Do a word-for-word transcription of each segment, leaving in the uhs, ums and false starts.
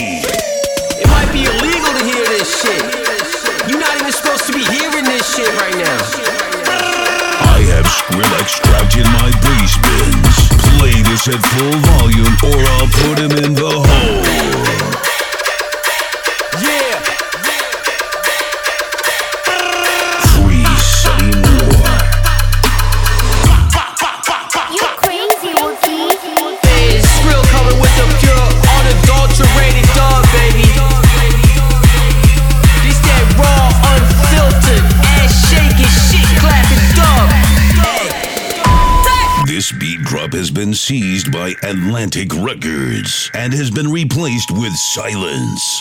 It might be illegal to hear this shit. You're not even supposed to be hearing this shit right now. I have Skrillex trapped in my bass bins. Play this at full volume or I'll put him in the hole. Yeah. Free Sunny Moore. You crazy, Wookie. Hey, it's Skrill coming with the pure, unadulterated dub, baby. This that raw, unfiltered, ass shaking, shit clapping dub. Hey. This beat drop has been seized by Atlantic Records and has been replaced with silence.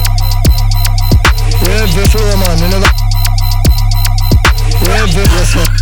Yeah,